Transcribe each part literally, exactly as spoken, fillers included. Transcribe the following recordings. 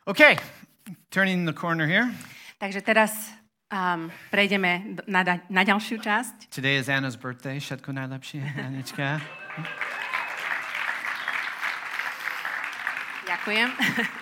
Okay, turning the corner here. Takže teraz um, prejdeme na, na ďalšiu časť. Today is Anna's birthday. Všetko najlepšie, Anička. Ďakujem.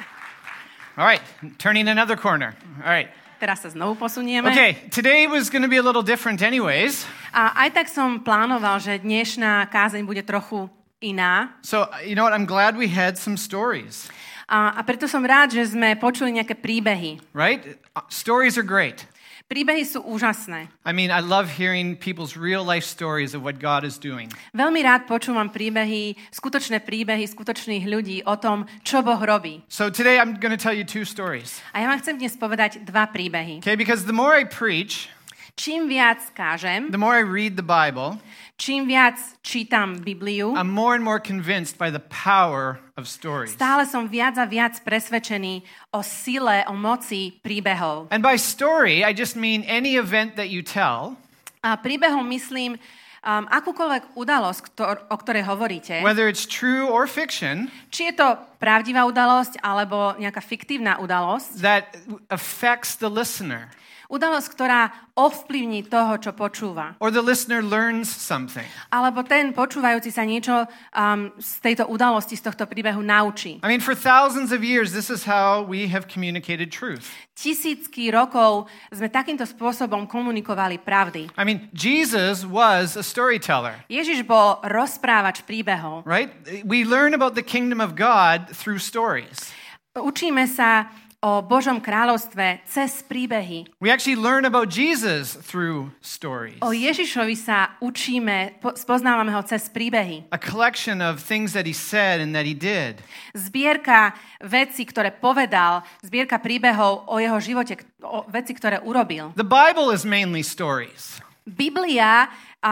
All right, turning another corner. All right. Teraz sa znovu posunieme. Okay, today was going to be a little different anyways. A aj tak som plánoval, že dnešná kázeň bude trochu iná. So, you know what? I'm glad we had some stories. A, a preto som rád, že sme počuli nejaké príbehy. Right? Stories are great. Príbehy sú úžasné. I mean, I love hearing people's real life stories of what God is doing. Veľmi rád počúvam príbehy, skutočné príbehy skutočných ľudí o tom, čo Boh robí. So today I'm going to tell you two stories. A ja vám chcem dnes povedať dva príbehy. Okay, because the more I preach, čím viac kážem, the more I read the Bible, čím viac čítam Bibliu, I'm more and more convinced by the power of stories. stále som viac a viac presvedčený o sile, o moci príbehov. And by story, I just mean any event that you tell. A príbehom myslím um, akúkoľvek udalosť, ktor- o ktorej hovoríte. Whether it's true or fiction. Či je to pravdivá udalosť alebo nejaká fiktívna udalosť. That affects the listener. Udalosť, ktorá ovplyvní toho, čo počúva. Or the listener learns something. Alebo ten počúvajúci sa niečo um, z tejto udalosti, z tohto príbehu naučí. I mean, for thousands of years, this is how we have communicated truth. Tisícky rokov sme takýmto spôsobom komunikovali pravdy. I mean, Jesus was a storyteller. Ježiš bol rozprávač príbehov. Right? We learn about the kingdom of God through stories. Učíme sa o Božom kráľovstve cez príbehy. We actually learn about Jesus through stories. O Ježišovi sa učíme, spoznávame ho cez príbehy. A collection of things that he said and that he did. Zbierka vecí, ktoré povedal, zbierka príbehov o jeho živote, o veci, ktoré urobil. The Bible is mainly stories. Biblia,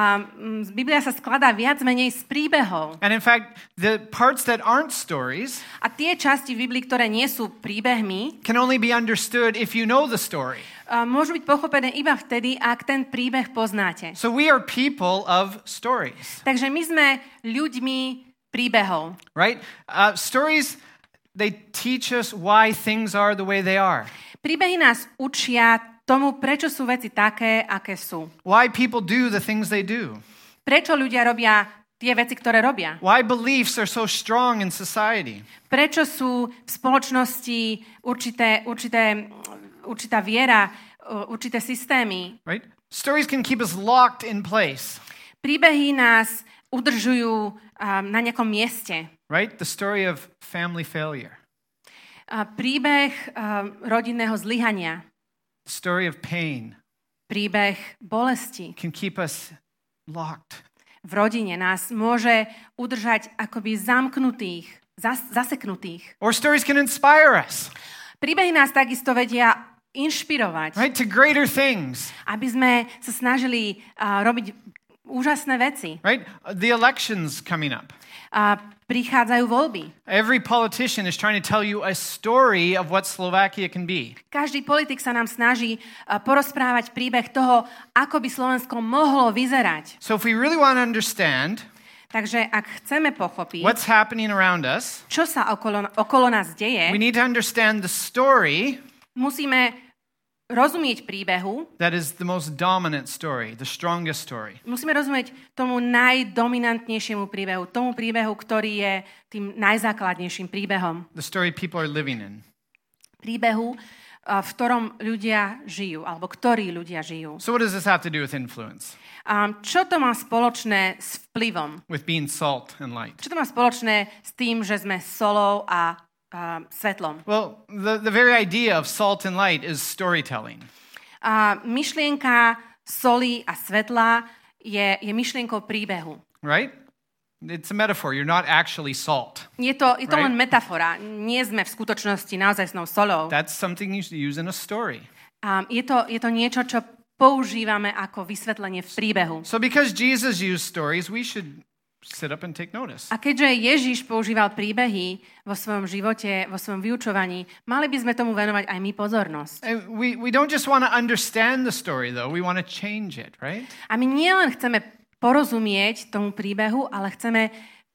um, Biblia sa skladá viac menej z príbehov. And in fact, the parts that aren't stories A tie časti v Biblii, ktoré nie sú príbehmi, can only be understood if you know the story. uh, môžu byť pochopené iba vtedy, ak ten príbeh poznáte. So we are people of stories. Takže my sme ľuďmi príbehov. Right? Uh, stories, they teach us why things are the way they are. Príbehy nás učia tomu, prečo sú veci také, aké sú. Why people do the things they do. Prečo ľudia robia tie veci, ktoré robia. Why beliefs are so strong in society. Prečo sú v spoločnosti určité, určité, určitá viera, určité systémy. Right? Stories can keep us locked in place. Príbehy nás udržujú um, na nejakom mieste. Right? The story of family failure. Uh, príbeh um, rodinného zlyhania. The story of pain. Príbeh bolesti. Can keep us locked. V rodine nás môže udržať akoby zamknutých, zas, zaseknutých. Or stories can inspire us. Príbehy nás takisto vedia inšpirovať. Right? To greater things. Aby sme sa snažili uh, robiť úžasné veci. Right? The elections coming up. A prichádzajú voľby. Every politician is trying to tell you a story of what Slovakia can be. Každý politik sa nám snaží uh, porozprávať príbeh toho, ako by Slovensko mohlo vyzerať. So if we really want to understand Takže ak chceme pochopiť, what's happening around us, čo sa okolo, okolo nás deje, we need to understand the story musíme rozumieť príbehu. That is the most dominant story, the strongest story. Musíme rozumieť tomu najdominantnejšiemu príbehu, tomu príbehu, ktorý je tým najzákladnejším príbehom. The story people are living in. Príbehu, v ktorom ľudia žijú, alebo ktorí ľudia žijú. So what does this have to do with influence? Um, čo to má spoločné s vplyvom? With being salt and light? Čo to má spoločné s tým, že sme solou a uh, svetlom? Well, the, the very idea of salt and light is storytelling. A myšlienka soli a svetla je, je myšlienkou príbehu. Right? It's a metaphor. You're not actually salt. Je to, je to Right? len metafora. Nie sme v skutočnosti naozajstnou solou. That's something you use in a story. Um, je, to, je to niečo, čo používame ako vysvetlenie v príbehu. So because Jesus used stories, we should sit up and take notice. A keďže Ježiš používal príbehy vo svojom živote, vo svojom vyučovaní, mali by sme tomu venovať aj my pozornosť. And we, we don't just want to understand the story, though. We want to change it, right? A my nielen chceme porozumieť tomu príbehu, ale chceme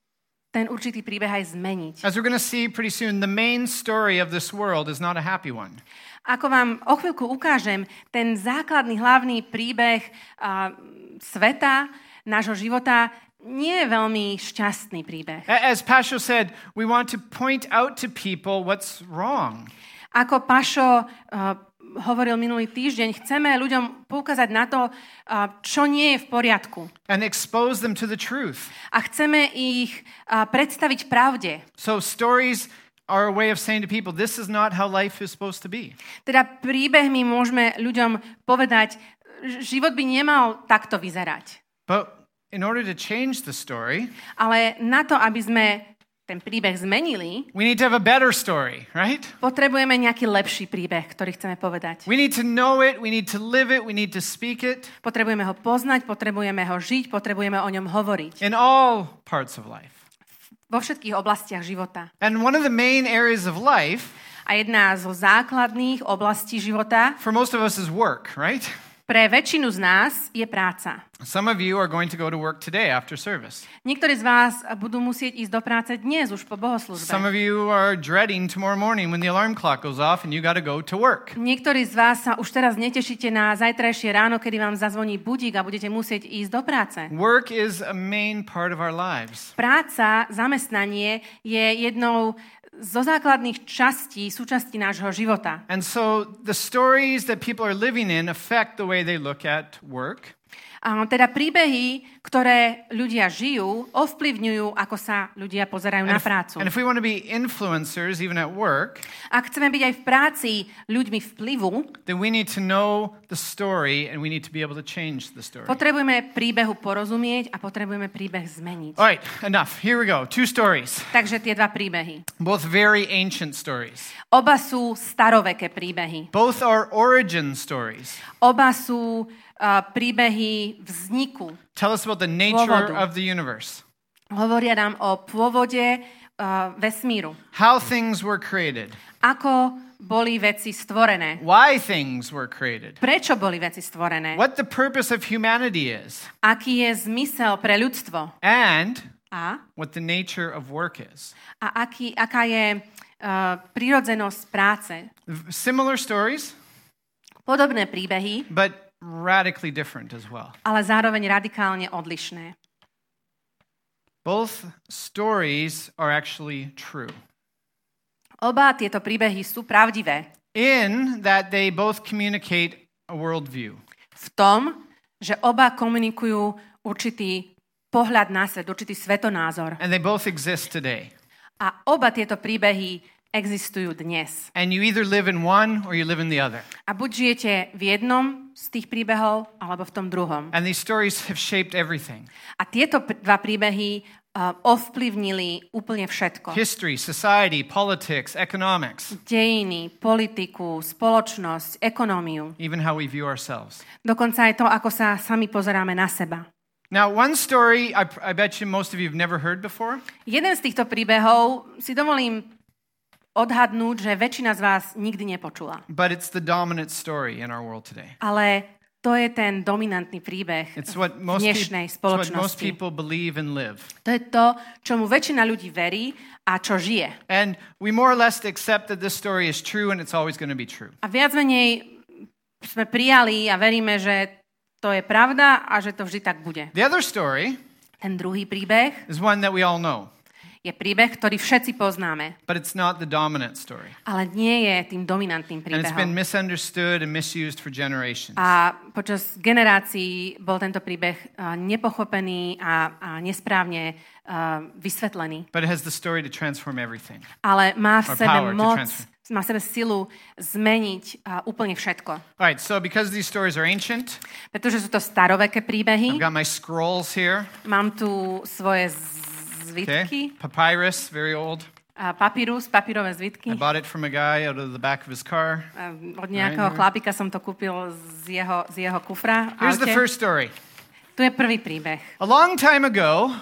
ten určitý príbeh aj zmeniť. As we're going to see pretty soon, the main story of this world is not a happy one. Ako vám o chvíľku ukážem, ten základný hlavný príbeh uh, sveta, nášho života, nie je veľmi šťastný príbeh. As Pasho said, we want to point out to people what's wrong. Ako Pašo uh, hovoril minulý týždeň, chceme ľuďom poukázať na to, uh, čo nie je v poriadku. And expose them to the truth. A chceme ich uh, predstaviť pravde. So stories are a way of saying to people, this is not how life is supposed to be. Teda príbehmi môžeme ľuďom povedať, život by nemal takto vyzerať. But in order to change the story, ale na to, aby sme ten príbeh zmenili, we need to have a better story, right? Potrebujeme nejaký lepší príbeh, ktorý chceme povedať. We need to know it, we need to live it, we need to speak it. Potrebujeme ho poznať, potrebujeme ho žiť, potrebujeme o ňom hovoriť. In all parts of life. Vo všetkých oblastiach života. And one of the main areas of life, a jedna zo základných oblastí života, for most of us is work, right? Pre väčšinu z nás je práca. Some of you are going to go to work today after service. Niektorí z vás budú musieť ísť do práce dnes už po bohoslúžbe. Some of you are dreading tomorrow morning when the alarm clock goes off and you got to go to work. Niektorí z vás sa už teraz netešíte na zajtrajšie ráno, kedy vám zazvoní budík a budete musieť ísť do práce. Work is a main part of our lives. Práca, zamestnanie je jednou zo základných častí, súčastí nášho života. And so the stories that people are living in affect the way they look at work. A teda príbehy, ktoré ľudia žijú, ovplyvňujú, ako sa ľudia pozerajú na prácu. And if we want to be influencers even at work, ak chceme byť aj v práci ľuďmi vplyvu, then we need to know the story and we need to be able to change the story. Potrebujeme príbehu porozumieť a potrebujeme príbeh zmeniť. All right, enough. Here we go. Two stories. Takže tie dva príbehy. Both very ancient stories. Oba sú staroveké príbehy. Both are origin stories. Oba sú uh, príbehy vzniku. Tell us about the nature Pôvodu. of the universe. Hovoria nám o pôvode uh, vesmíru. How things were created. Ako boli veci stvorené. Why things were created. Prečo boli veci stvorené. What the purpose of humanity is. Aký je zmysel pre ľudstvo. And A, what the nature of work is. a aký, aká je uh, prirodzenosť práce. Similar stories, Podobné príbehy, but radically different as well. ale zároveň radikálne odlišné. Both stories are actually true. Oba tieto príbehy sú pravdivé. In that they both communicate a worldview. V tom, že oba komunikujú určitý pohľad na svet, určitý svetonázor. And they both exist today. A oba tieto príbehy existujú dnes. And you either live in one or you live in the other. A buď žijete v jednom z tých príbehov, alebo v tom druhom. And these stories have shaped everything. A tieto pr- dva príbehy uh, ovplyvnili úplne všetko. History, society, politics, economics. Dejiny, politiku, spoločnosť, ekonómiu. Even how we view ourselves. Dokonca aj to, ako sa sami pozeráme na seba. Now, one story I, I bet you most of you have never heard before. Jeden z týchto príbehov si dovolím odhadnúť, že väčšina z vás nikdy nepočula. But it's the dominant story in our world today. Ale to je ten dominantný príbeh It's what v most, dnešnej peop- it's what most spoločnosti. people believe and live. To je to, čomu väčšina ľudí verí a čo žije. And we more or less accept that this story is true and it's always going to be true. A viac menej sme prijali a veríme, že to je pravda a že to vždy tak bude. The other story Ten druhý príbeh is one that we all know, je príbeh, ktorý všetci poznáme, but it's not the dominant story. ale nie je tým dominantným And it's been príbehom. misunderstood and misused for generations. A počas generácií bol tento príbeh uh, nepochopený a, a nesprávne uh, vysvetlený. But it has the story to transform everything. Ale má v Or sebe power to moc, transfer. má v sebe silu zmeniť uh, úplne všetko. All right, so because these stories are ancient, Pretože sú to staroveké príbehy. I've got my scrolls here. Mám tu svoje zvitky, Okay, papyrus, very old. a papírus, papírové I zvitky. bought it from a guy out of the back of his car. A Od nejakého chlapika som to kúpil z jeho, z jeho kufra. v Here's the aute. first story. Tu je prvý príbeh. A long time ago,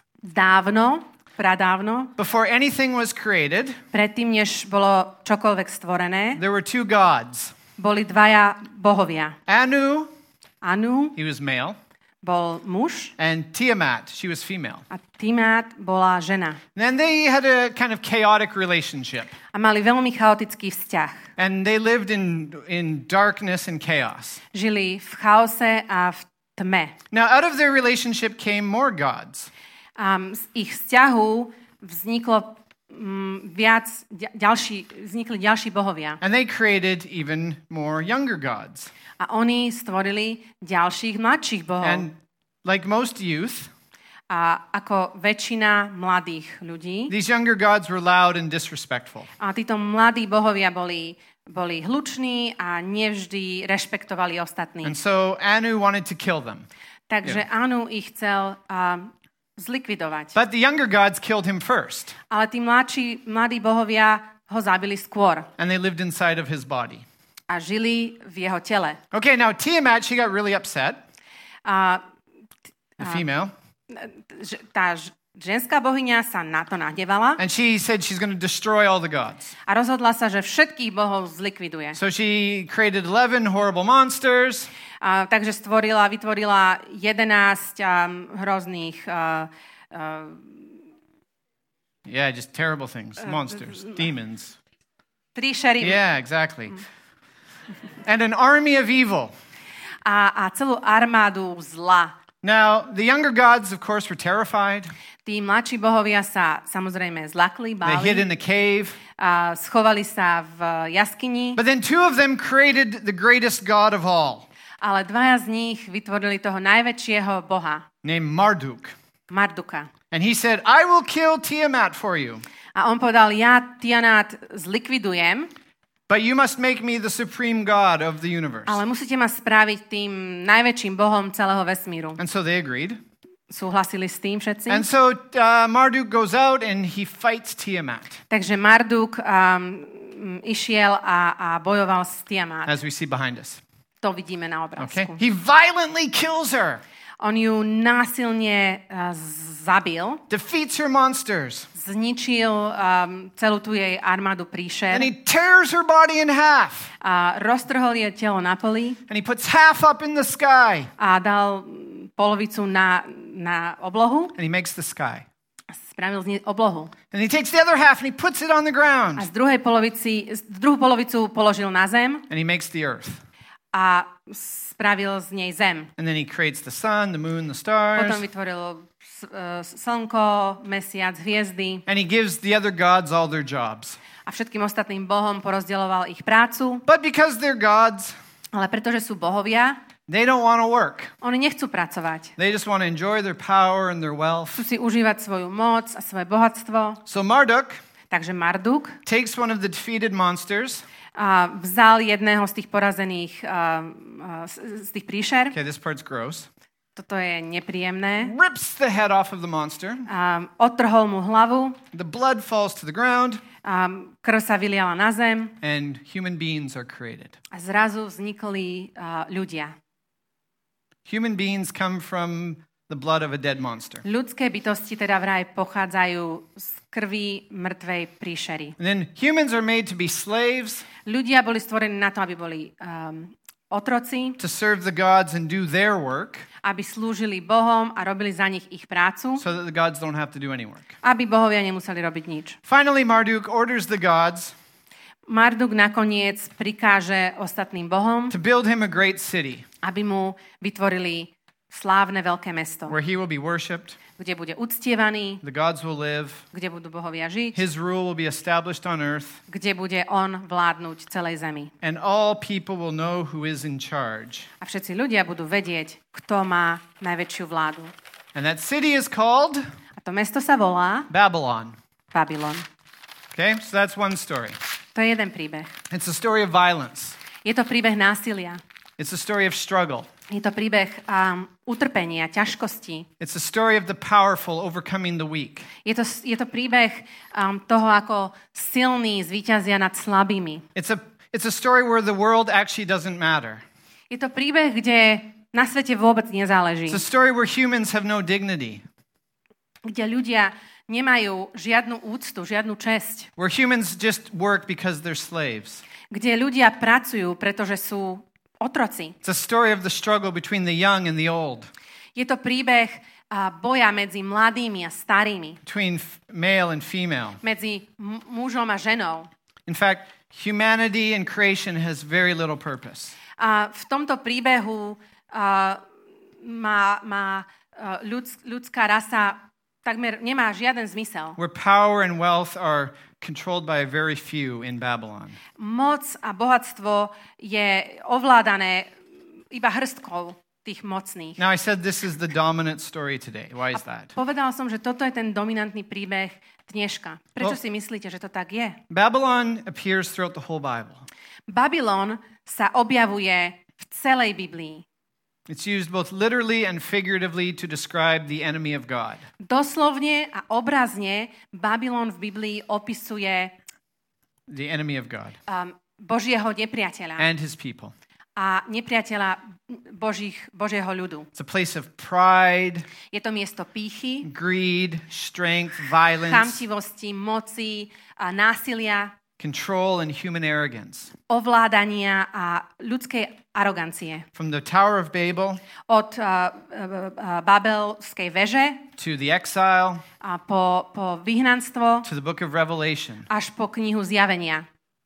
Dávno, pradávno, before anything was created, predtým, než bolo čokoľvek stvorené, there were two gods. boli dvaja bohovia. Anu, Anu, he was male, bol muž and Tiamat, she was female. a Tiamat bola žena. And they had a kind of chaotic relationship. A mali veľmi chaotický vzťah. And they lived in, in darkness and chaos. Žili v chaose a v tme. Now, out of their relationship came more gods. A z ich vzťahu vzniklo mm, viac, ďalší, vznikli ďalší bohovia. And they created even more younger gods. A oni stvorili ďalších mladších bohov. And like most youth, A ako väčšina mladých ľudí, these younger gods were loud and disrespectful. a títo mladí bohovia boli, boli hluční a nevždy rešpektovali ostatných. And so Anu wanted to kill them. Takže Anu ich chcel uh, zlikvidovať. But the younger gods killed him first. Ale tí mladší, mladí bohovia ho zabili skôr And they lived inside of his body. a žili v jeho tele. Okay, now Tiamat, she got really upset. A The female. ž- tá ž- ženská bohyňa sa na to nahnevala And she said she's going to destroy all the gods. a rozhodla sa, že všetkých bohov zlikviduje. So she created eleven horrible monsters. A, takže stvorila, vytvorila jedenásť um, hrozných uh, uh, Yeah, just terrible things. Monsters, demons. príšery Yeah, exactly. And an army of evil. a, a celú armádu zla. Now, the younger gods, of course, were terrified. Tí mladší bohovia sa samozrejme zlakli, They hid báli, in a cave. a schovali sa v jaskyni, But then two of them created the greatest god of all, ale dvaja z nich vytvorili toho najväčšieho boha, named Marduk. Marduka. And he said, I will kill Tiamat for you, A on povedal, ja Tiamat zlikvidujem, but you must make me the supreme god of the universe. ale musíte ma spraviť tým najväčším bohom celého vesmíru. And so they agreed. Súhlasili s tým všetci? And so uh, Marduk goes out and he fights Tiamat, Takže Marduk um, išiel a, a bojoval s Tiamat. as we see behind us. To vidíme na Okay? obrázku. He violently kills her, On ju násilne uh, zabil, defeats her monsters, zničil um, celú tú jej armádu and príšer he tears her body in half, a roztrhol jej telo na poli and he puts half up in the sky, a dal mm, polovicu na, na oblohu. and he makes the sky. Spravil z nej oblohu. And he takes the other half and he puts it on the A ground, z druhej polovici, z druhú polovicu položil na zem and he makes the earth. a spravil z nej zem. And then he creates the sun, the moon, the Potom stars, vytvoril s- e, slnko, mesiac, hviezdy and he gives the other gods all their jobs. a všetkým ostatným bohom porozdeľoval ich prácu, But because they're gods, ale pretože sú bohovia, they don't want to work. oni nechcú pracovať. They just want to enjoy their power and their wealth. Chcú si užívať svoju moc a svoje bohatstvo. So Marduk Takže Marduk takes one of the defeated monsters. a vzal jedného z tých porazených, a, a, z, z tých príšer. Okay, this part's gross. Toto je nepríjemné. Rips the head off of the monster. A odtrhol mu hlavu, The blood falls to the ground, a krv sa vyliala na zem and human beings are created. a zrazu vznikli a, ľudia. Human beings come from the blood of a dead monster. Ľudské bytosti teda vraj pochádzajú z krvi mŕtvej príšery. And then humans are made to be slaves, Ľudia boli stvorení na to, aby boli um, otroci, to serve the gods and do their work, aby slúžili Bohom a robili za nich ich prácu, so that the gods don't have to do any work. aby bohovia nemuseli robiť nič. Finally, Marduk orders the gods Marduk nakoniec prikáže ostatným bohom, to build him a great city aby mu vytvorili slávne veľké mesto, where he will be worshipped, kde bude uctievaný, the gods will live, kde budú bohovia žiť, his rule will be established on earth, kde bude on vládnuť celej zemi. and all people will know who is in charge. A všetci ľudia budú vedieť, kto má najväčšiu vládu. And that city is called A to mesto sa volá Babylon. Babylon. Okay, so that's one story. To je jeden príbeh. It's a story of violence. Je to príbeh násilia. It's a story of struggle. Je to príbeh um, utrpenia, ťažkosti. It's a story of the powerful overcoming the weak. Je to, je to príbeh um, toho, ako silní zvíťazia nad slabými. It's a, it's a story where the world actually doesn't matter. Je to príbeh, kde na svete vôbec nezáleží. It's a story where humans have no dignity. Kde ľudia nemajú žiadnu úctu, žiadnu česť. Where humans just work because they're slaves. Kde ľudia pracujú, pretože sú otroci. It's a story of the struggle between the young and the old. Je to príbeh uh, boja medzi mladými a starými. between f- male and female. Medzi m- mužom a ženou. In fact, humanity and creation has very little purpose. A v tomto príbehu uh, má, má uh, ľudsk, ľudská rasa takmer nemá žiaden zmysel. Where power and wealth are controlled by a very few in Babylon. Moc a bohatstvo je ovládané iba hrstkou tých mocných. Now, I said this is the dominant story today. Why is that? Povedal som, že toto je ten dominantný príbeh dneška. Prečo Well- si myslíte, že to tak je? Babylon appears throughout the whole Bible. Babylon sa objavuje v celej Biblii. It's used both literally and figuratively to describe the enemy of God. Doslovne a obrazne Babylon v Biblii opisuje The enemy of God um, Božieho nepriateľa and his people. a nepriateľa Božích, Božieho ľudu. It's a place of pride, Je to miesto pýchy, greed, strength, violence, chamtivosti, moci, a násilia, control, and human arrogance. ovládania a ľudskej arogancie. From the Tower of Babel Od uh, uh, Babelskej veže to the exile a po, po vyhnanstvo to the book of Revelation, až po knihu Zjavenia.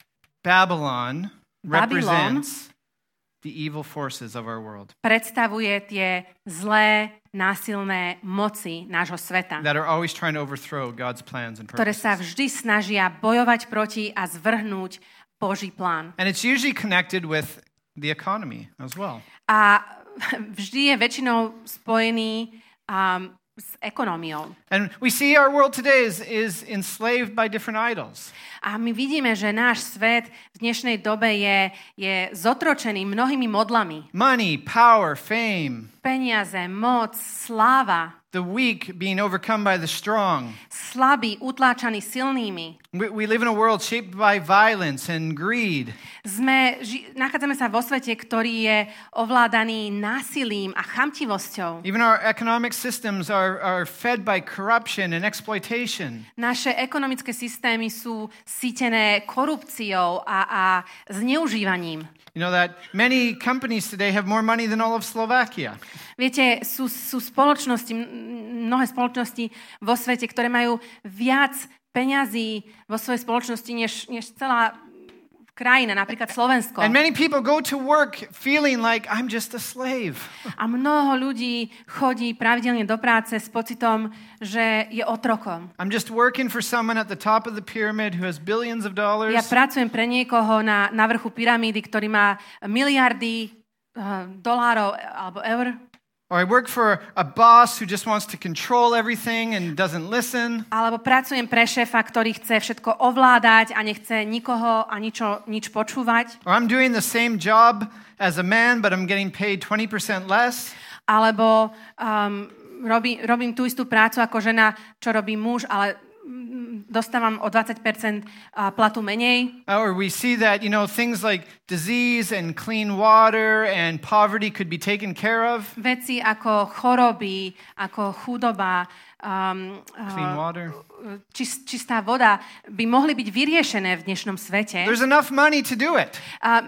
Babylon Babylon represents the evil forces of our world Predstavuje tie zlé, násilné moci nášho sveta, that are always trying to overthrow God's plans and ktoré sa purposes. vždy snažia bojovať proti a zvrhnúť Boží plán. And it's usually connected with the economy as well. A vždy je väčšinou spojený um, s ekonómiou. And we see our world today is, is enslaved by different idols. A my vidíme, že náš svet v dnešnej dobe je, je zotročený mnohými modlami. Money, power, fame, Peniaze, moc, sláva, the weak being overcome by the strong. slabí, utláčaní silnými. We, we live in a world shaped by violence and greed. Sme, ži, nachádzame sa vo svete, ktorý je ovládaný násilím a chamtivosťou. Even our economic systems are, are fed by corruption and exploitation. Naše ekonomické systémy sú sítené korupciou a, a zneužívaním. You know that many companies today have more money than all of Slovakia. Viete, sú, sú spoločnosti, m- mnohé spoločnosti vo svete, ktoré majú viac peňazí vo svojej spoločnosti, než, než celá krajina, napríklad Slovensko. And many people go to work feeling like I'm just a slave. A mnoho ľudí chodí pravidelne do práce s pocitom, že je otrokom. I'm just working for someone at the top of the pyramid who has billions of dollars. Ja pracujem pre niekoho na, na vrchu pyramídy, ktorý má miliardy uh, dolárov alebo eur. Or I work for a boss who just wants to control everything and doesn't listen. Alebo pracujem pre šéfa, ktorý chce všetko ovládať a nechce nikoho a ničo, nič počúvať. Or I'm doing the same job as a man, but I'm getting paid twenty percent less. Alebo um, robí, robím tú istú prácu ako žena, čo robí muž, ale mm, dostávam o dvadsať percent platu menej. Or we see that, you know, things like disease and clean water and poverty could be taken care of. Veci ako choroby, ako chudoba, um, Clean uh, water. čist, čistá voda by mohli byť vyriešené v dnešnom svete. There's enough money to do it. A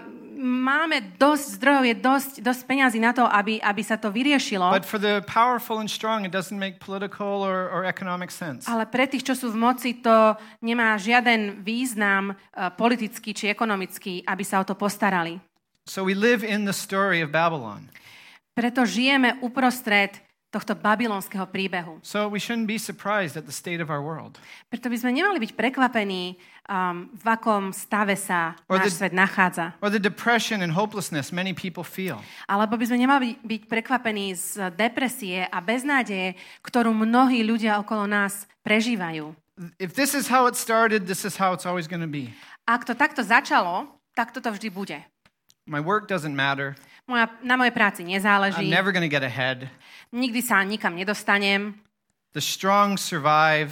máme dosť zdrojov, je dosť, dosť peňazí na to, aby, aby sa to vyriešilo. But for the powerful and strong, it doesn't make political or, or economic sense. Ale pre tých, čo sú v moci, to nemá žiaden význam uh, politický či ekonomický, aby sa o to postarali. So we live in the story of Babylon. Preto žijeme uprostred tohto babylonského príbehu. So we shouldn't be surprised at the state of our world. Preto by sme nemali byť prekvapení, um, v akom stave sa Or náš the- svet nachádza. Or the depression and hopelessness many people feel. Alebo by sme nemali byť prekvapení z depresie a beznádeje, ktorú mnohí ľudia okolo nás prežívajú. If this is how it started, this is how it's always going to be. Ak to takto začalo, tak toto vždy bude. My work doesn't matter. Moja, na mojej práci I'm nezáleží. never going to get ahead. Nikdy sa nikam nedostanem. The strong survive.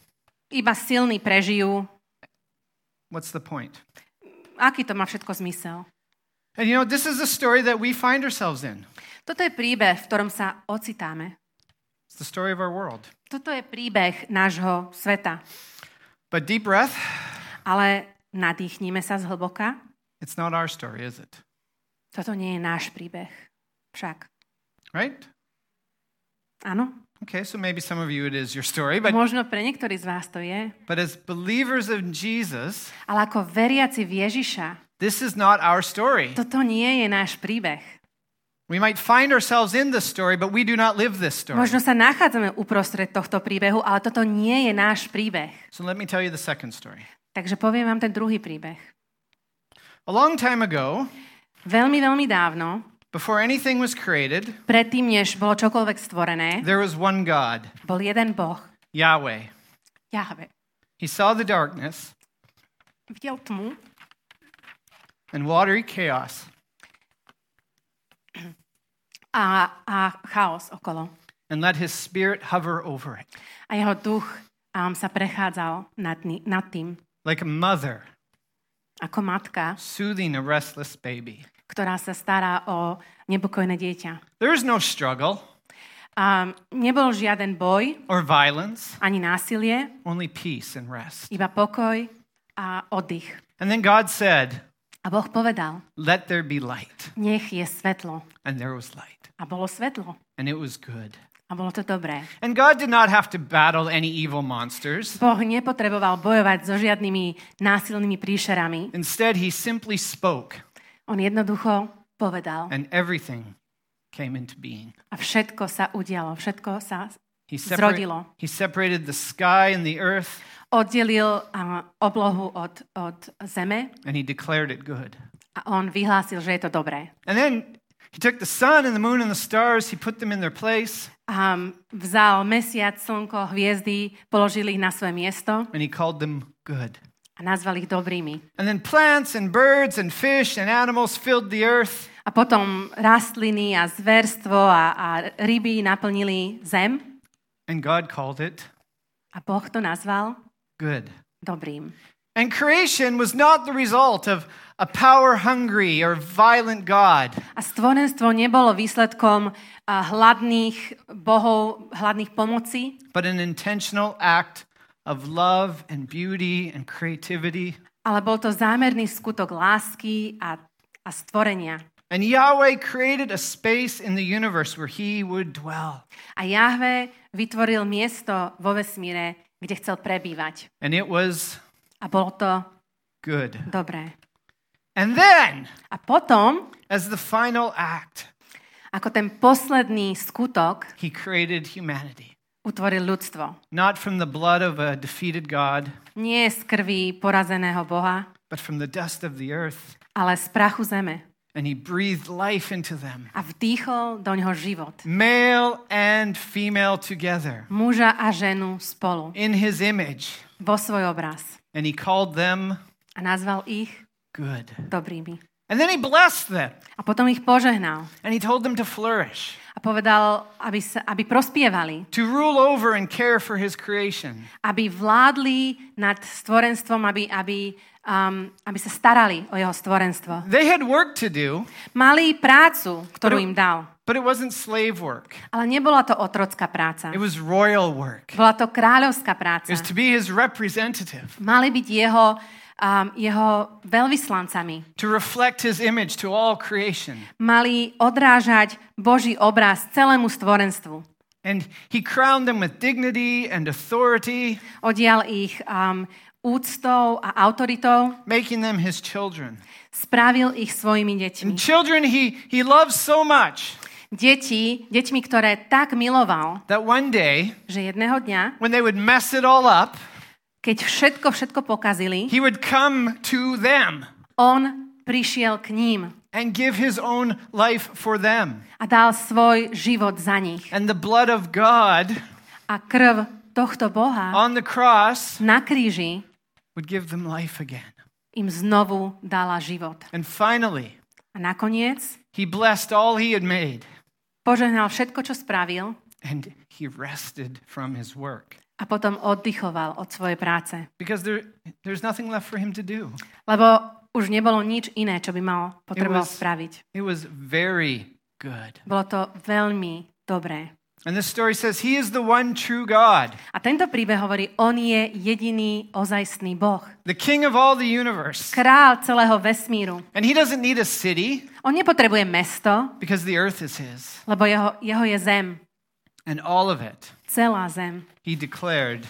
Iba silní prežijú. What's the point? Aký to má všetko zmysel? And you know, this is the story that we find ourselves in. Toto je príbeh, v ktorom sa ocitáme. It's the story of our world. Toto je príbeh nášho sveta. But deep breath, Ale nadýchnime sa zhlboka. it's not our story, is it? Toto nie je náš príbeh. Však. Right? Áno. Okay, so maybe some of you it is your story, but Možno pre niektorí z vás to je. but as believers of Jesus, Ale ako veriaci v Ježiša, this is not our story. toto nie je náš príbeh. We might find ourselves in this story, but we do not live this story. Možno sa nachádzame uprostred tohto príbehu, ale toto nie je náš príbeh. So let me tell you the second story. Takže poviem vám ten druhý príbeh. A long time ago, Veľmi, veľmi dávno, before anything was created, predtým, než bolo čokoľvek stvorené, there was one God, bol jeden Boh, Yahweh. Jahve. He saw the darkness Videl tmu and watery chaos, a, a chaos okolo. and let his spirit hover over it. A jeho duch um, sa prechádzal nad, ni- nad tým, Like a mother ako matka, soothing a restless baby. ktorá sa stará o nepokojné dieťa. There is no struggle Um, nebol žiaden boj, or violence, ani násilie, only peace and rest. iba pokoj a oddych. And then God said, A Boh povedal, let there be light. nech je svetlo. And there was light. A bolo svetlo. And it was good. A bolo to dobré. And God did not have to battle any evil monsters. Boh nepotreboval bojovať so žiadnymi násilnými príšerami. Instead, he simply spoke, On jednoducho povedal. and everything came into being. A všetko sa udialo. Všetko sa He, separa- zrodilo. he separated the sky and the earth, Oddelil uh, oblohu od, od zeme and he declared it good. a on vyhlásil, že je to dobré. And then he took the sun and the moon and the stars, he put them in their place, A vzal mesiac, slnko, hviezdy, položil ich na svoje miesto and he called them good. a nazval ich dobrými. And then plants and birds and fish and animals filled the earth. A potom rastliny a zverstvo a, a ryby naplnili zem And God called it a Boh to nazval good. dobrým. And creation was not the result of a power-hungry or violent God. A stvorenstvo nebolo výsledkom uh, hladných bohov, hladných pomocí, But an intentional act of love and beauty and creativity. ale bol to zámerný skutok lásky a, a stvorenia. And Yahweh created a space in the universe where he would dwell. A Jahve vytvoril miesto vo vesmíre, kde chcel prebývať. And it was A bolo to good. dobré. And then, A potom, as the final act, ako ten posledný skutok, he created humanity. utvoril ľudstvo. Not from the blood of a defeated God, Nie z krvi porazeného Boha, but from the dust of the earth. ale z prachu zeme. And he breathed life into them. A vdýchol do ňoho život. Male and female together Muža a ženu spolu. in his image. Vo svoj obraz. And he called them A nazval ich good. dobrými. And then he blessed them. A potom ich požehnal. And he told them to flourish, A povedal, aby, sa, aby prospievali. to rule over and care for his creation. Aby vládli nad stvorenstvom, aby, aby, um, aby sa starali o jeho stvorenstvo. They had work to do, Mali prácu, ktorú im dal. but it wasn't slave work. Ale nebola to otrocká práca. It was royal work. Bola to kráľovská práca. It was to be his representative, Mali byť jeho, um, jeho veľvyslancami. to reflect his image to all creation. Mali odrážať Boží obraz celému stvorenstvu. And he crowned them with dignity and authority, Odial ich um, úctou a autoritou. making them his children. Spravil ich svojimi deťmi. And children he, he loves so much Deti, deťmi, ktoré tak miloval, that one day, že jedného dňa, when they would mess it all up, keď všetko, všetko pokazili, he would come to them on prišiel k ním and give his own life for them. a dal svoj život za nich. And the blood of God A krv tohto Boha on the cross na kríži would give them life again. im znovu dala život. And finally, A nakoniec he blessed all he had made, požehnal všetko, čo spravil and he rested from his work. a potom oddychoval od svojej práce. Because there, there's nothing left for him to do. Lebo už nebolo nič iné, čo by mal potreboval It was- spraviť. It was very good. Bolo to veľmi dobré. And this story says he is the one true God, A tento príbeh hovorí, on je jediný ozajstný Boh. the king of all the universe. Král celého vesmíru. And he doesn't need a city On nepotrebuje mesto, because the earth is his. lebo jeho, jeho je zem. And all of it, celá zem. he declared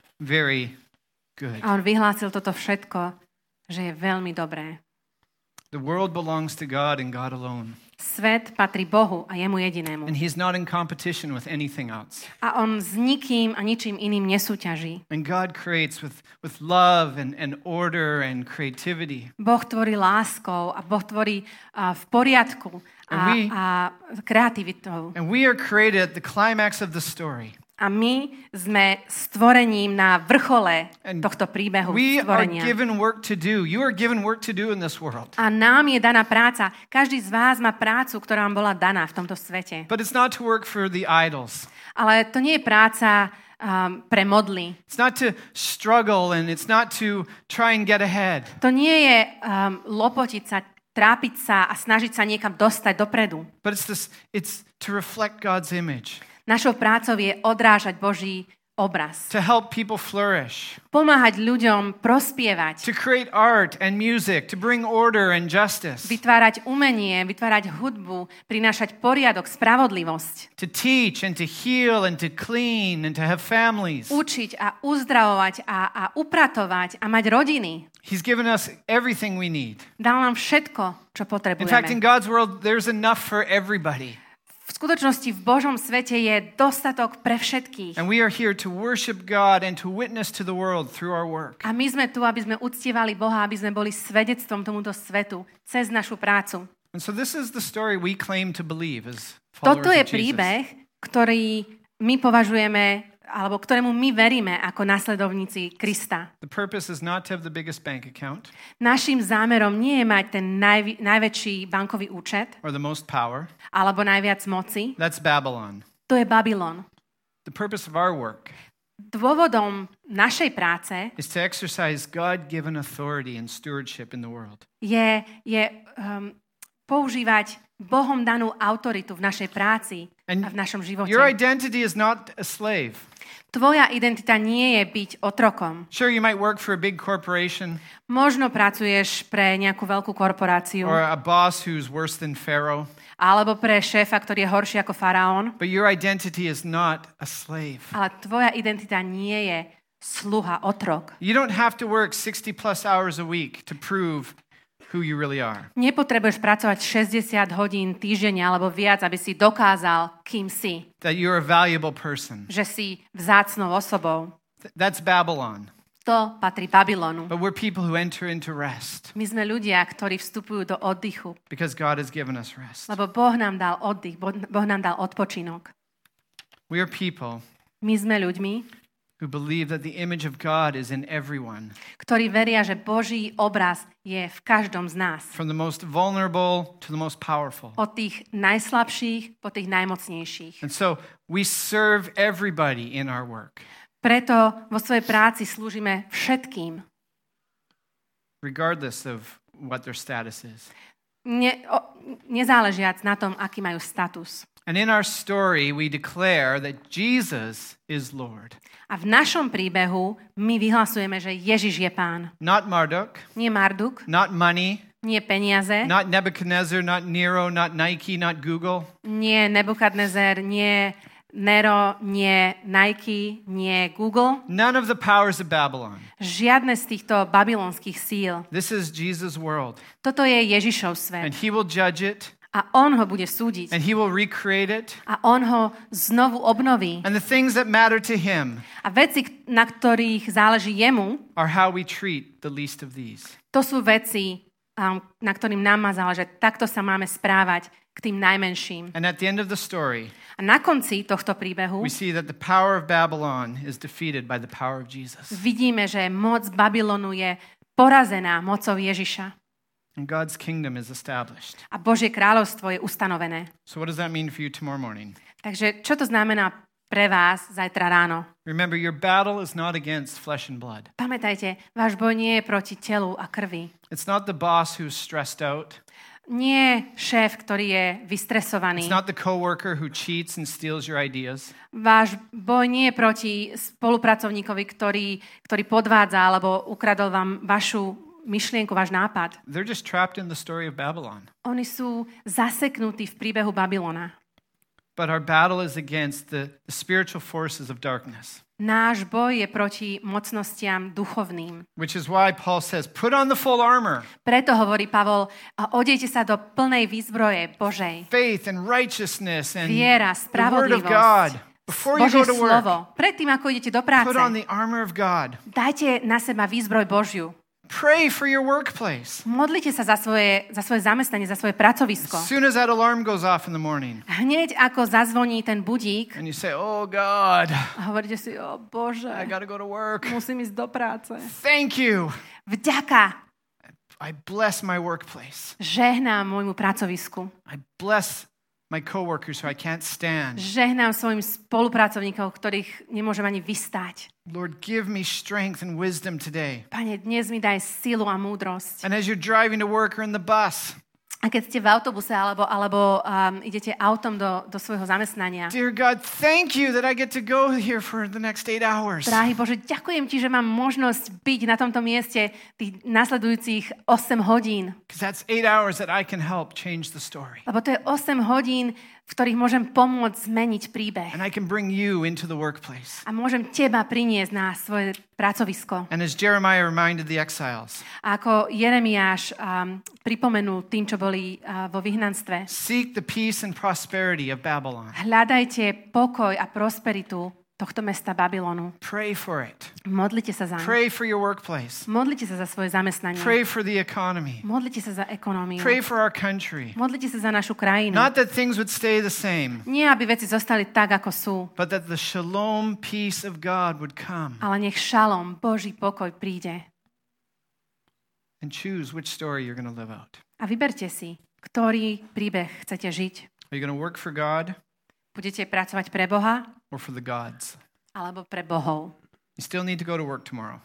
very good. A on vyhlásil toto všetko, že je veľmi dobré. The world belongs to God and God alone. Svet patrí Bohu a jemu jedinému. And he's not in competition with anything else. A on s nikým a ničím iným nesúťaží. And God creates with, with love and, and order and creativity. Boh tvorí láskou a Boh tvorí uh, v poriadku a, And we- a kreativitou. And we are created at the climax of the story. A my sme stvorením na vrchole And tohto príbehu We are stvorenia. given work to do. You are given work to do in this world. A nám je daná práca. Každý z vás má prácu, ktorá vám bola daná v tomto svete. But it's not to work for the idols. Ale to nie je práca um, pre modly. It's not to struggle and it's not to try and get ahead. To nie je um, lopotiť sa, trápiť sa a snažiť sa niekam dostať dopredu. But it's this it's to reflect God's image, Našou prácou je odrážať Boží obraz. to help people flourish, Pomáhať ľuďom prospievať. to create art and music, to bring order and justice, Vytvárať umenie, vytvárať hudbu, prinášať poriadok, spravodlivosť. to teach and to heal and to clean and to have families. Učiť a uzdravovať a, a upratovať a mať rodiny. He's given us everything we need. Dal nám všetko, čo In fact, in potrebujeme. God's world, there's enough for everybody. V skutočnosti v Božom svete je dostatok pre všetkých. And we are here to worship God and to witness to the world through our work. A my sme tu, aby sme uctievali Boha, aby sme boli svedectvom tomuto svetu cez našu prácu. And so this is the story we claim to believe as followers Toto je of Jesus. príbeh, ktorý my považujeme, alebo ktorému my veríme ako nasledovníci Krista. The purpose is not to have the biggest bank account Naším zámerom nie je mať ten najvi- najväčší bankový účet or the most power. alebo najviac moci. That's Babylon. To je Babylon. The purpose of our work Dôvodom našej práce is to exercise God-given authority and stewardship in the world. je, je um, používať Bohom danú autoritu v našej práci And a v našom živote. Your identity is not a slave. Tvoja identita nie je byť otrokom. Sure, you might work for a big corporation Možno pracuješ pre nejakú veľkú korporáciu or a boss who's worse than Pharaoh, alebo pre šéfa, ktorý je horší ako faraón, but your identity is not a slave. ale tvoja identita nie je sluha, otrok. You don't have to work sixty plus hours a week to prove who you really are. Nepotrebuješ pracovať šesťdesiat hodín týždenne alebo viac, aby si dokázal, kým si. That you're a valuable person. Že si vzácnou osobou. Th- That's Babylon. To patrí Babylonu. But we're people who enter into rest My sme ľudia, ktorí vstupujú do oddychu, because God has given us rest. lebo Boh nám dal oddych, Boh Boh nám dal odpočinok. We are people My sme ľuďmi, who believe that the image of God is in everyone, ktorí veria, že Boží obraz je v každom z nás. from the most vulnerable to the most powerful. Od tých najslabších po tých najmocnejších. And so we serve everybody in our work, Preto vo svojej práci slúžime všetkým. regardless of what their status is. Ne, o, nezáležiac na tom, aký majú status. And in our story, we declare that Jesus is Lord. A v našom príbehu my vyhlasujeme, že Ježiš je pán. Not Marduk, Nie Marduk, not money, nie peniaze, not Nebuchadnezzar, not Nero, not Nike, not Google. nie Nebukadnezer, nie Nero, nie Nike, nie Google. None of the powers of Babylon. Žiadne z týchto babylonských síl. This is Jesus' world. Toto je Ježišov And svet. he will judge it, A on ho bude súdiť. and he will recreate it. A on ho znovu obnoví. And the things that matter to him A veci, na ktorých záleží jemu, are how we treat the least of these. to sú veci, um, na ktorým nám má záležať. Takto sa máme správať k tým najmenším. And at the end of the story, A na konci tohto príbehu we see that the power of Babylon is defeated by the power of Jesus. vidíme, že moc Babylonu je porazená mocou Ježiša. And God's kingdom is established. A Božie kráľovstvo je ustanovené. So what does that mean for you tomorrow morning? Takže čo to znamená pre vás zajtra ráno? Remember, your battle is not against flesh and blood. Pamätajte, váš boj nie je proti telu a krvi. It's not the boss who's stressed out. Nie šéf, ktorý je vystresovaný. It's not the coworker who cheats and steals your ideas. Váš boj nie je proti spolupracovníkovi, ktorý, ktorý podvádza alebo ukradol vám vašu myšlienku, váš nápad. They're just trapped in the story of Babylon. Oni sú zaseknutí v príbehu Babylona. but our battle is against the, the spiritual forces of darkness. Náš boj je proti mocnostiam duchovným. Which is why Paul says, put on the full armor. Preto hovorí Pavol, odejte sa do plnej výzbroje Božej. Faith and righteousness and Viera, the word of spravodlivosť, God. Before you Božie go to work, slovo. Predtým, ako idete do práce, put on the armor of God. dajte na seba výzbroj Božiu. Pray for your workplace. Modlite sa za svoje, za svoje zamestnanie, za svoje pracovisko. As soon as that alarm goes off in the morning, Hneď ako zazvoní ten budík, and you say, oh God, a hovoríte si, o Bože, I gotta go to work. musím ísť do práce. Thank you. Vďaka. I bless my workplace. Žehnám môjmu pracovisku. I bless my coworkers who I can't stand. Žehnám svojim spolupracovníkov, ktorých nemôžem ani vystáť. Lord, give me strength and wisdom today. Pane, dnes mi daj silu a múdrosť. And as you're driving to work or in the bus, A keď ste v autobuse alebo, alebo um, idete autom do, do svojho zamestnania. dear God, thank you that I get to go here for the next eight hours. Drahý Bože, ďakujem Ti, že mám možnosť byť na tomto mieste tých nasledujúcich osem hodín. Because that's eight hours that I can help change the story. Lebo to je osem hodín, v ktorých môžem pomôcť zmeniť príbeh. And I can bring you into the workplace. A môžem Teba priniesť na svoje pracovisko. And as Jeremiah reminded the exiles, A ako Jeremiáš um, pripomenul tým, čo boli uh, vo vyhnanstve. seek the peace and prosperity of Babylon. Hľadajte pokoj a prosperitu tohto mesta Babylonu. Pray for it. Modlite sa za ňu. Pray for your workplace. Modlite sa za svoje zamestnanie. Pray for the economy. Modlite sa za ekonómiu. Pray for our country. Modlite sa za našu krajinu. Not that things would stay the same, Nie, aby veci zostali tak, ako sú, but that the shalom peace of God would come. ale nech šalom, Boží pokoj príde. And choose which story you're going to live out. A vyberte si, ktorý príbeh chcete žiť. Are you going to work for God Budete pracovať pre Boha or for the gods? alebo pre bohov. You still need to go to work tomorrow.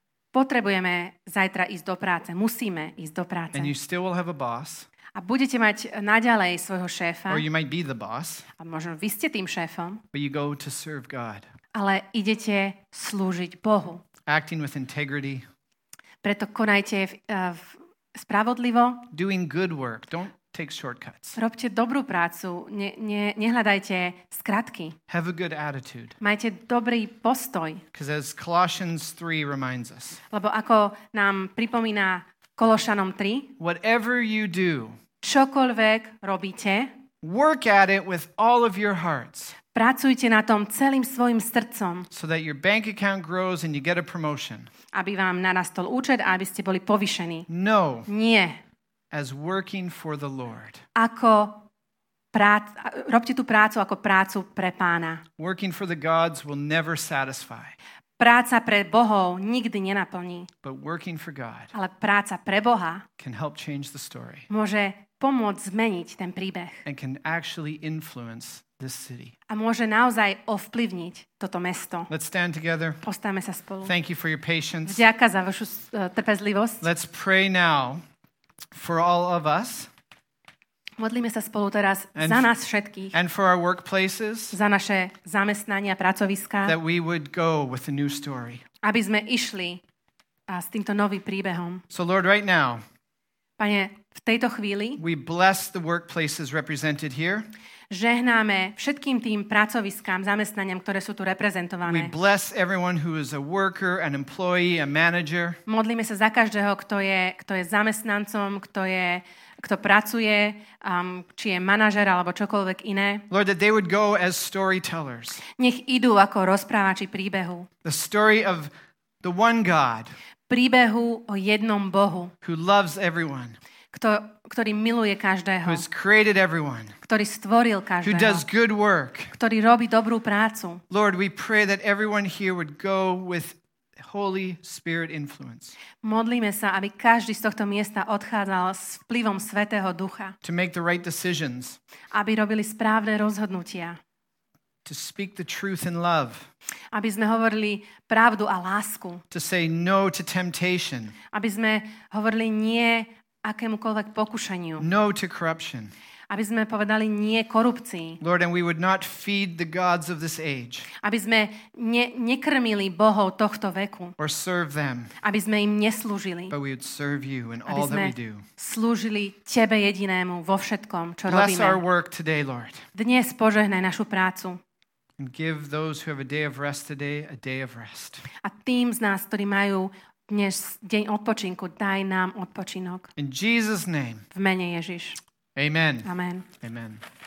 Potrebujeme zajtra ísť do práce. Musíme ísť do práce. And you still will have a boss, A budete mať naďalej svojho šéfa, or you might be the boss, a možno vy ste tým šéfom, but you go to serve God, ale idete slúžiť Bohu. acting with integrity, Preto konajte v, v, spravodlivo, doing good work. Don't take shortcuts. robte dobrú prácu, ne, ne, nehľadajte skratky. Have a good attitude. Majte dobrý postoj, Because as Colossians three reminds us, lebo ako nám pripomína Kološanom tri, whatever you do, čokoľvek robíte, work at it with all of your hearts, pracujte na tom celým svojim srdcom, so that your bank account grows and you get a promotion. aby vám narastol účet a aby ste boli povyšení. No, Nie. as working for the Lord. Ako prác, robte tú prácu ako prácu pre Pána. Working for the gods will never satisfy, Práca pre bohov nikdy nenaplní, but working for God ale práca pre Boha can help change the story môže pomôcť zmeniť ten príbeh and can actually influence this city. a môže naozaj ovplyvniť toto mesto. Let's stand together. Postavme sa spolu. Thank you for your patience. Vďaka za vašu uh, trpezlivosť. Let's pray now for all of us Modlíme sa spolu teraz And za f- nás všetkých, and for our workplaces, za naše zamestnania, pracoviská, that we would go with a new story. aby sme išli a s týmto novým príbehom. So Lord, right now, Pane, v tejto chvíli we bless the workplaces represented here. žehnáme všetkým tým pracoviskám, zamestnaniam, ktoré sú tu We reprezentované. bless everyone who is a worker, an employee, a manager. Modlíme sa za každého, kto je, kto je zamestnancom, kto, je, kto pracuje, um, či je manažer alebo čokoľvek iné. Lord, that they would go as storytellers. Nech idú ako rozprávači príbehu. The story of the one God Príbehu o jednom Bohu, who loves everyone, kto, ktorý miluje who každého, has created everyone, ktorý stvoril who does každého, good work. ktorý robí dobrú prácu. Lord, we pray that everyone here would go with Holy Spirit influence Modlíme sa, aby každý z tohto miesta odchádzal s vplyvom Svätého Ducha, to make the right decisions, aby robili správne rozhodnutia, to speak the truth in love, aby sme hovorili pravdu a lásku, to say no to temptation, aby sme hovorili nie akémukoľvek pokušeniu, no to corruption, Aby sme povedali nie korupcii. Lord, and we would not feed the gods of this age. Aby sme ne, nekrmili bohov tohto veku. Or serve them. Aby sme im neslúžili. But we would serve you in Aby all that sme we do. slúžili Tebe jedinému vo všetkom, čo Bless our robíme. work today, Lord. Dnes požehnaj našu prácu. And give those who have a day of rest today a day of rest. A tým z nás, ktorí majú dnes deň odpočinku, daj nám odpočinok. In Jesus' name. V mene Ježiš. Amen. Amen. Amen.